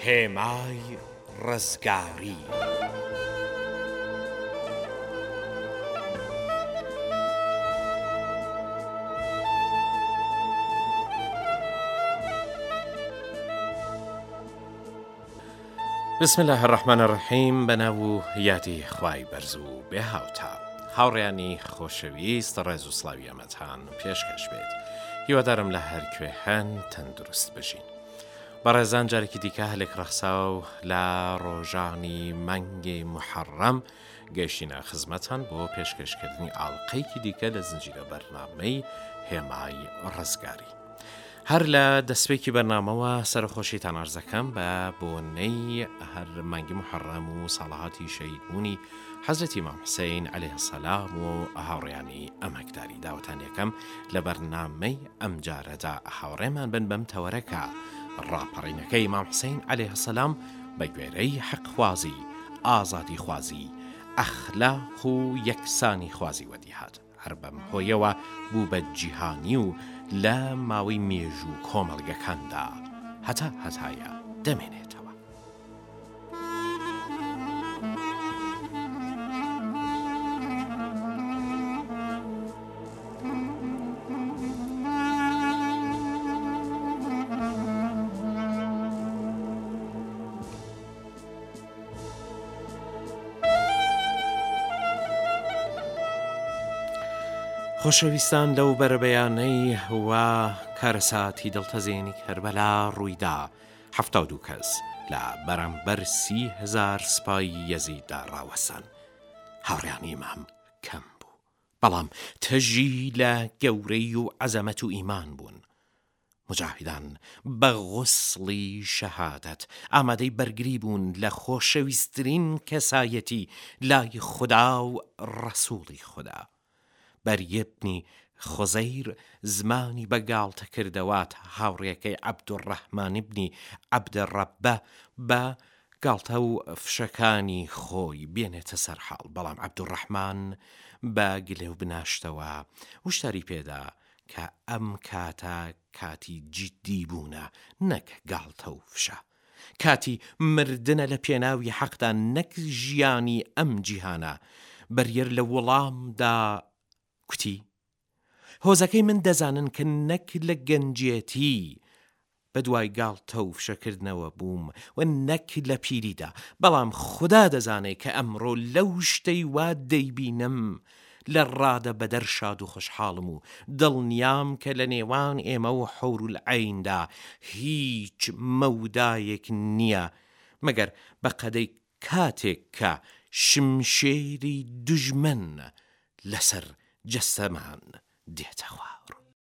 هێمای ڕزگاری. بسم الله الرحمن الرحیم. بەناو یادی خوای بەرز و بێهاوتا. هاوڕێیانی خۆشەویست، ڕێز و سڵاوی ئەمەتان پێشکەش بێت. هیوادارم لە هەر کوێ هەن تەندروست بژین. بەڕێزان، جارێکی دیکە هەلێک ڕەخسا و لە ڕۆژانی مانگی محەڕەم گەیشتینە خزمەتان بۆ پێشکەشکردنی ئاڵلقەیەکی دیکە لە زنجیرە بەرنامەی هێمای ڕزگاری. هەر لە دەستپێکی بەرنامەوە سەرخۆشیتان ئەرزەکەم بە بۆنەی هەر مانگی محەڕەم و ساڵەهاتی شەیدبوونی حەزرەتی ئیمام حوسێین عەلەیه السەلام و هاوڕێیانی ئەمەکداری. داوەتان یەکەم لە بەرنامەی ئەم جارەدا هاوڕێمان بن بەم تەوەرەکە ڕاپەڕینەکەی ئیمام حوسێین عەلەیه السەلام بە گوێرەی حەقخوازی، ئازادی خوازی، ئەخلاق و یەکسانی خوازی وەدیهات. هەر بەم هۆیەوە بوو بە جیهانی و لە ماوەی مێژوو کۆمەڵگەکاندا هەتایە دەمێنێتەوە. خۆشەویستان، لەو بەرەبەیانەی وا کارەساتی دڵتەزێنی کەربەلا ڕوویدا 72 کەس لە بەرامبەر 30,000 سپای یەزیددا ڕاوەسان. هاوڕێیانی ئیمام کەم بوو، بەڵام تەژی لە گەورەی و عەزەمەت و ئیمان بوون. مجاهیدان بە غوسڵی شەهادەت ئامادەی بەرگری بوون لە خۆشەویستترین کەسایەتی لای خوددا و ڕەسووڵی خوددا. بەریە بنی خۆزەیر زمانی بەگاڵتە کردەوات هاوڕێکەی عەبدوڕەحمان بنی عەبدەڕەبە بە گاڵتە و فشەکانی خۆی بێنێتە سەرحاڵ. بەڵام عەبدوڕەحمان بە گلێ و بناشتەوە وشتاری پێدا کە ئەم کاتە کاتی جددی بوونە، نەک گاڵتە و فشە، کاتی مردنە لە پێناوی حەقدا، نەک ژیانی ئەم جیهانە. بەریەر لە وەڵامدا کوتی: هۆزەکەی من دەزانن کە نەک لە گەنجێتی بە دوای گاڵتە و فشەکردنەوە بووم و نەک لە پیریدا، بەڵام خوددا دەزانێت کە ئەمڕۆ لەو شتەی وا دەیبینم لە ڕادە بەدەر شاد و خۆشحاڵم و دڵنیام کە لە نێوان ئێمە و حەورولعەیندا هیچ مەودایەک نییە مەگەر بە قەدەی کاتێک کە شمشێری دوژمن لەسەر جەسەمان دێتە خوار.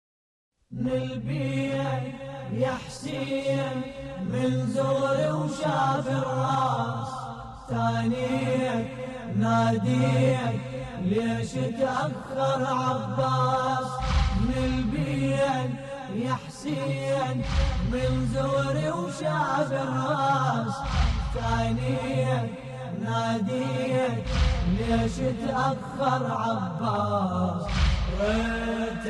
نلبيك يا حسين من زور وشاف الراس، ثانيك ناديك ليش تأخر عباس. نلبيك يا حسين من زور وشاف الراس، ثانيك ناديك ليش تأخر عباس. وانت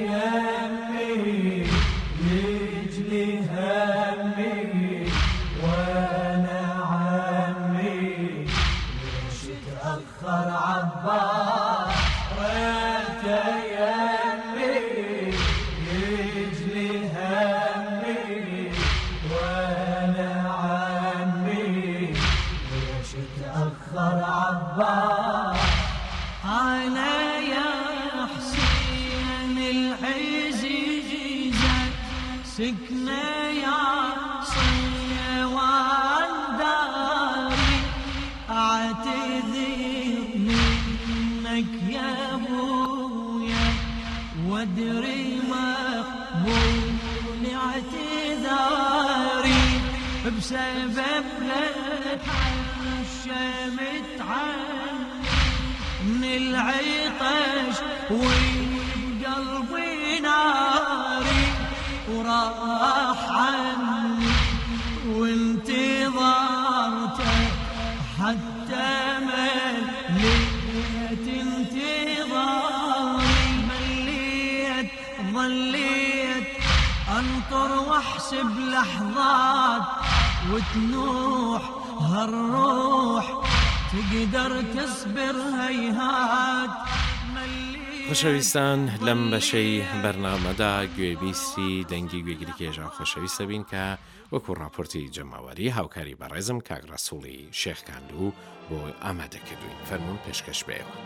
يمي يجلي همي وانا عمي ليش تأخر عباس. وانت يمي يجلي همي وانا عمي ليش تأخر عباس. أنا يا حسين العزيزة سكنة يا صيوان داري، أعتذر منك يا أبويا وادري مقبول اعتذاري، بسبب لك الشمت عني من العطش وقلبي ناري، وراح عني وانتظرته حتى مليت انتظاري. مليت ظليت انطر واحسب لحظات وتنوح هالروح تقدر تصبر هيهات خۆشەویستان لەم بەشەی بەرنامەدا گوێبیستی دەنگی گوێگیری کێژە خۆشەویستە بین کە وەکو راپۆرتی جەماوەری هاوکاری بەڕێزم کاک ڕەسووڵی شێخکاندوو بۆ ئامادەکردوین فەرموون پێشکەش بێەوە.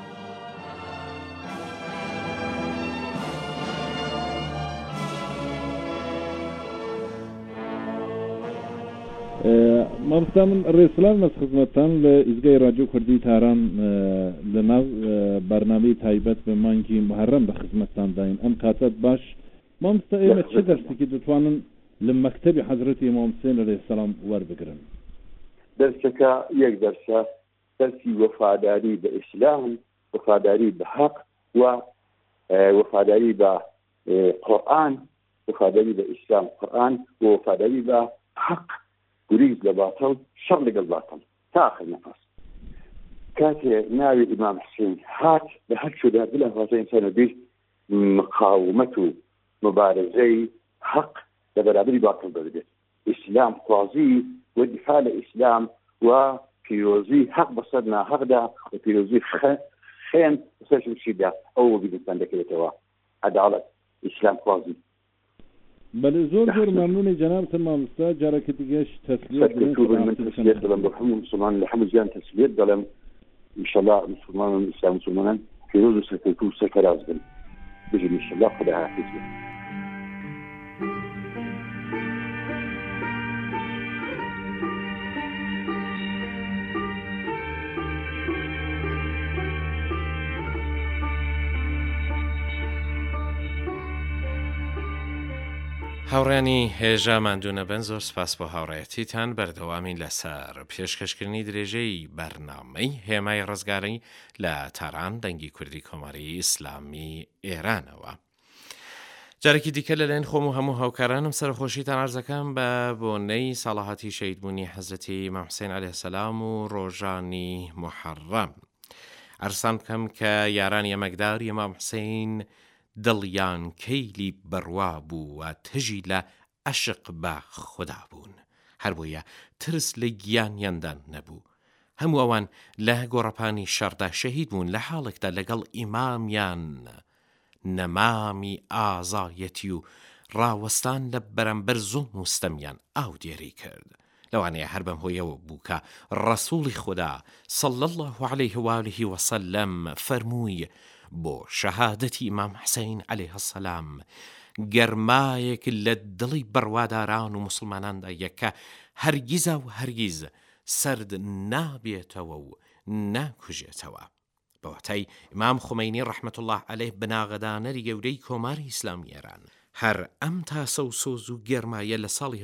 مامۆستا من ڕێسلام مەس خزمەتتان لە ئیزگای ڕادیۆ کوردی تاران لە ناو بەرنامەی تایبەت بە مانگی محەرەم بە خزمەتتان داین ئەم کاتت باش مامۆستا ئێمە چه دەرسێکی دەتوانن لە مەکتەبی حەزرەتی ئیمام حوسێن عەلەیهی سەلام وەربگرن؟ دەرسەکە یەک دەرسە دەرسی وەفاداری بە ئیسلام، وەفاداری بە حەق و وەفاداری بە قورئان، وەفاداری بە ئیسلام قورئان و وەفاداری بە حەق، گریز لە باتڵ، شەڕ لەگەڵ باتڵ تا ئاخر نەفەس. کاتێ ناوی ئیمام حوسێن هات لە هەر شوێدا بلا واتە ئینسانە بیر مقاومەت و مبارزەی حەق لە بەرابەری باتڵ دەبێت، ئیسلام خوازی و دیفاع لە ئیسلام و پیرۆزی حەق بەسەر ناحەقدا و پیرۆزی خێن بەسەر شمشیردا ئەوە بیرتان دەکرێتەوە. عەداڵەت ئیسلام خوازی. بەڵێ زۆر مەمنونی جەنابتان مامۆستا، جارێکی دیگەش تەسلیت من تەسلیت دەڵێم بۆ هەموو مسلمان لە هەموو ژیان تەسلیت دەڵێم، ئینشەڵڵا مسلمانان ئیسلام مسلمانان پیرۆز و سەرکەوتوو و سەرفەراز بن بژین ئینشەڵڵا خودای حافظ بن. هاوڕێنی هێژە ماندوونە بن، زۆر سپاس بۆ هاوڕێتیتان. بەردەوامین لەسەر پێشکەشکردنی درێژەی بەرنامەی هێمای ڕزگاری لە تاران دەنگی کوردی کۆماری ئیسلامی ئێرانەوە. جارێکی دیکە لەلایەن خۆم و هەموو هاوکارانم سەرخۆشیتان عەرزەکەم بە بۆنەی ساڵاهاتی شەیدبوونی حەزرەتی ئیمام حوسێن عەلەیهی سەلام و ڕۆژانی محەڕەم. عەرزان بکەم کە یارانی ئەمەکدار ئیمام حوسێن دڵیان کەیلی بڕوا بوو و تژی لە عەشق بە خوددا بوون، هەر بۆیە ترس لە گیانیاندان نەبوو. هەموو ئەوان لە گۆڕەپانی شەڕدا شەهید بوون، لە حاڵێکدا لەگەڵ ئیمامیان نەمامی ئازایەتی و ڕاوەستان لە بەرامبەر زوڵم و ستەمیان ئاو دێری کرد. لەوانەیە هەر بەم هۆیەوە بوو کە ڕەسووڵی خوددا صلی الله عەلەیه و ئالیه وسەلەم فەرمووی بۆ شەهادەتی ئیمام حوسێن عەلەیهی سەلام گەرمایەک لە دڵی بڕواداران و مسلماناندا یەکە هەرگیزە و هەرگیز سرد نابێتەوە و ناکوژێتەوە. بەواتای ئیمام خومەینی ڕەحمەت الله عەلەیه بناغەدانەری گەورەی کۆماری ئیسلامی ئێران هەر ئەم تاسە و سۆز و گەرمایە لە ساڵی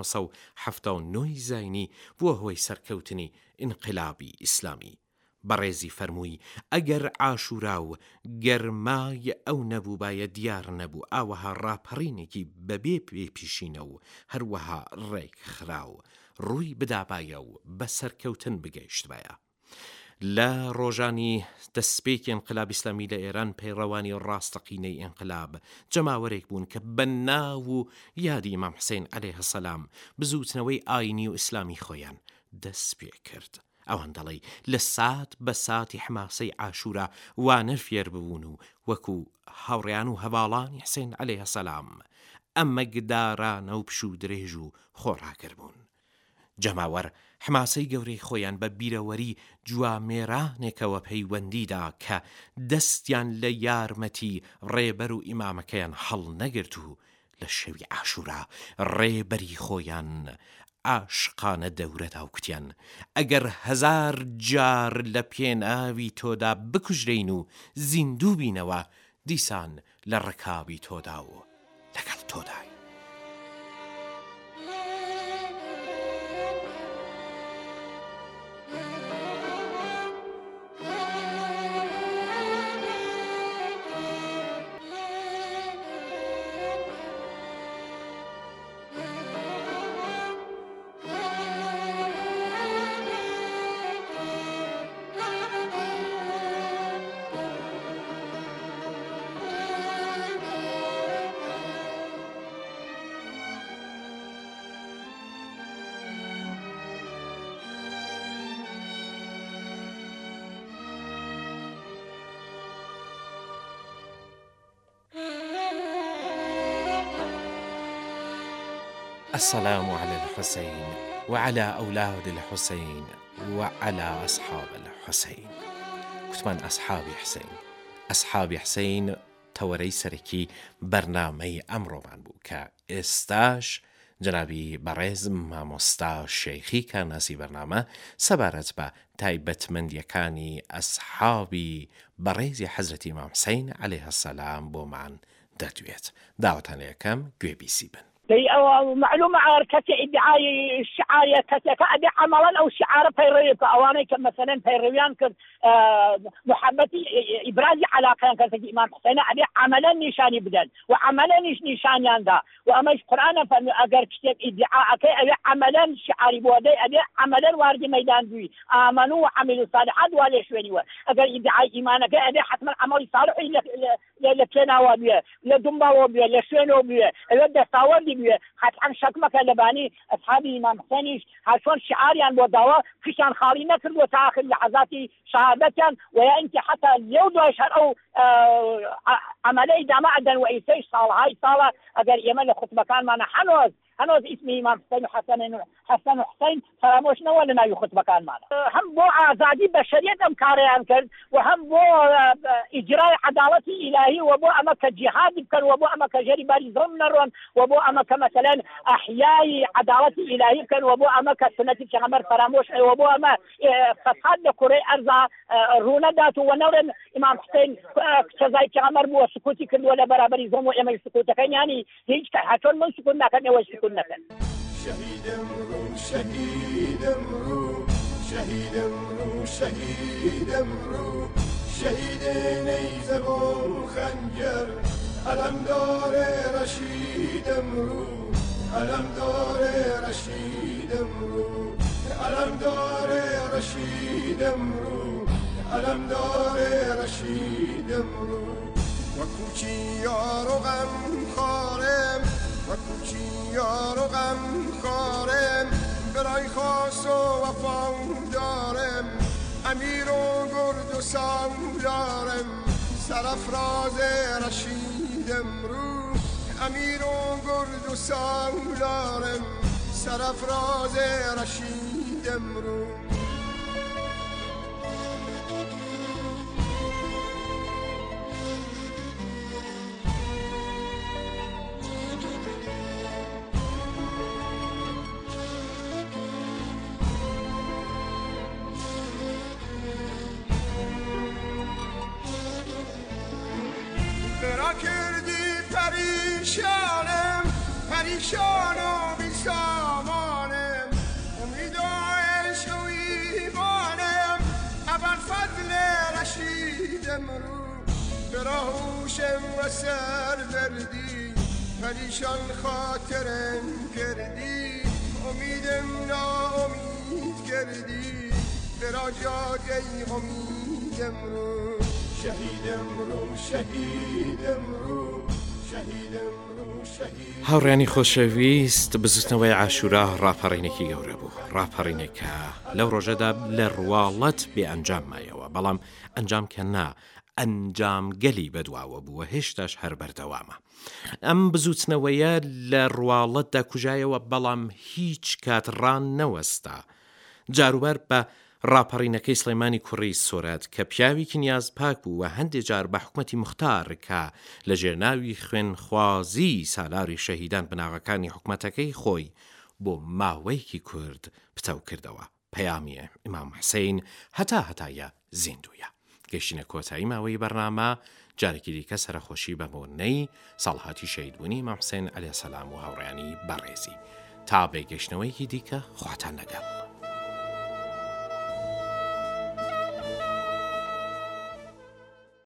1979 زاینی بووە هۆی سەرکەوتنی ئینقلابی ئیسلامی. بەڕێزی فەرمووی ئەگەر عاشورا و گەرمای ئەو نەبووبایە دیار نەبوو، ئاوەها ڕاپەڕینێکی بەبێ پێپیشینە و هەروەها ڕێک خراو ڕووی بدابایە و بە سەرکەوتن بگەیشتبایە. لە ڕۆژانی دەستپێکی ئینقلاب ئیسلامی لە ئێران پەیڕەوانی ڕاستەقینەی ئینقلاب جەماوەرێک بوون کە بە ناو و یادی ئیمام حوسێن عەلەیهی سەلام بزوتنەوەی ئاینی و ئیسلامی خۆیان دەست پێ کرد. ئەوان دەڵێ لە سات بە ساتی حماسەی عاشورا وانە فێر ببوون و وەکو هاوڕێیان و هەواڵانی حوسێن عەلەیهی سەلام ئەمە گدارانە و پشوو درێژ و خۆڕاگر بوون. جەماوەر حماسەی گەورەی خۆیان بە بیرەوەری جوامێرانێکەوە پەیوەندیدا کە دەستیان لە یارمەتی ڕێبەر و ئیمامەکەیان هەڵ نەگرت و لە شەوی عاشورا ڕێبەری خۆیان عاشقانە دەورەدا و کوتیان ئەگەر 1000 جار لە پێناوی تۆدا بکوژرین و زیندوو بینەوە، دیسان لە ڕکابی تۆدا و لەگەڵ تۆدای. السلام على الحسين وعلى أولاد الحسين وعلى أصحاب الحسين. كتمان أصحابي حسين تەوەرەی سەرەکی بەرنامەی ئەمڕۆمان بوو کە ئێستاش جەنابی بەڕێز مامۆستا شەیخی کارناسی بەرنامە سەبارەت بە تایبەتمەندیەکانی ئەسحابی بەڕێزی حەزرەتی ئیمام حوسەین عەلەیه السەلام بۆمان دەدوێت. داوەتان یەکەم گوێ بیسی بن. معلومة على كتي ادعاء الشعار كتي كأدي عملا أو شعار بيروي كأواني كمثلا بيرويان كد محبة إبراز علاقة كتي إمام حسين أدي عملا نشاني بدل وعملا نشان يندا وأما القرآن فأجر كتي ادعاء كي أدي عملا شعاري بودي أدي عملا وارد ميدان بي آمنوا وعملوا الصالحات ولا شوي أجر ادعاء إيمانا كي أدي حتما عمل صالح لكنا وبيه لدمبا وبيه لشين وبيه لدى صاودي حتى شكمك لباني أصحابي إمام حسينيش هاشون شعاريان بوداوا فيشان خالي نكر وتآخر لحظات شهادة ويا أنت حتى اليوم دوشهر أو عملي دامع عدن وإيسيش صال هاي صالة أقل يمن خطبة كان معنا حنوز اسمي إمام حسين حسن حسين فراموش نولنا يخطبة كان معنا هم بو آزادي بشرية أمكاريان كرد وهم بو إجراء عدالتي إلهي وبو أمك جهاد بكن وبو أمك جريباري ظلم وبو أمك مثلا أحياء عدالتي إلهي بكن وبو أمك سنة الشغمر فراموش وبو أما فساد لكوري أرزا رونا داتو ونورن إمام حسين كزاي الشغمر بو سكوتي كن ولا برابري ظلم وإما السكوت كان يعني هيج حتون من سكوتنا كان يوش سكوتنا كان شهيد امرو شهيد امرو شهيد امرو شهيد امرو شهيد نيزبون خنجر علم دار رشيد امرو علم دار رشيد امرو علم دار رشيد امرو علم دار رشيد امرو وكوچی یارو غم خارم وكوچی یارو غم خارم برای خاص و وفا دارم امیر و گرد و سالارم سرافراز رشید امرو امیر و گرد و سالارم سرافراز رشید امرو پریشان و بی سامانم امید و عشق و ایمانم ابوالفضل رشید امرو براهوشم و سروردی پریشان خاطرم کردی امیدم ناامید کردی برا جاده امید امرو شهید امرو شهید امرو شهید امرو هاوڕێنی خۆشەویست بزوتنەوەی عاشورا ڕاپەڕینێکی گەورە بوو ڕاپەڕینێکە لەو ڕۆژەدا لە ڕواڵەت بێ ئەنجام مایەوە بەڵام ئەنجام کە نا ئەنجام گەلی بەدواوە بووە هێشتاش هەر بەردەوامە ئەم بزوتنەوەیە لە ڕواڵەتدا کوژایەوە بەڵام هیچ کات ڕان نەوەستا جاروبەر بە ڕاپەڕینەکەی سلەیمانی کوڕی سۆرەت کە پیاوێکی نیاز پاک بوو و هەندێک جار بە حکومەتی موختار کە لە ژێرناوی خوێنخوازی سالاری شەهیدان بناغەکانی حکومەتەکەی خۆی بۆ ماوەیەکی کورد پتەو کردەوە پەیامیە ئیمام حوسەین هەتایە زیندوویە گەشتینە کۆتایی ماوەی بەرنامە جارێکی دیکە سەرخۆشی بە بۆنەی ساڵهاتی شەهیدبوونی ئیمام حوسەین عەلەیه سەلام و هاوڕێیانی بەڕێزی تا بێگەشتنەوەیکی دیکە خواتان لەگەڵ